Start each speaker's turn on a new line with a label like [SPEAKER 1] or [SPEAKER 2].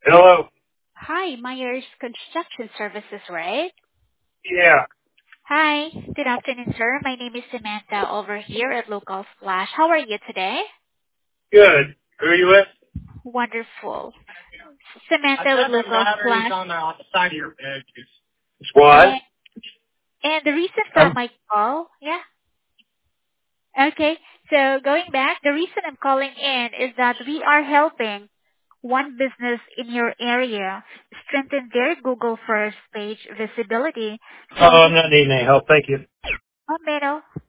[SPEAKER 1] Hello.
[SPEAKER 2] Hi, Myers Construction Services, right?
[SPEAKER 1] Yeah.
[SPEAKER 2] Hi, good afternoon, sir. My name is Samantha over here at Local Flash. How are you today?
[SPEAKER 1] Good. Who are you with?
[SPEAKER 2] Wonderful. Samantha
[SPEAKER 1] I
[SPEAKER 2] with
[SPEAKER 1] said them
[SPEAKER 2] Local
[SPEAKER 1] batteries
[SPEAKER 2] Flash.
[SPEAKER 1] on the side of your bed. What?
[SPEAKER 2] And, and the reason for
[SPEAKER 1] I'm
[SPEAKER 2] my call, yeah? Okay, so going back, the reason I'm calling in is that we are helping one business in your area strengthen their Google first page visibility. So
[SPEAKER 1] I'm
[SPEAKER 2] this,
[SPEAKER 1] not needing any help. Thank you.
[SPEAKER 2] oh, Meadow.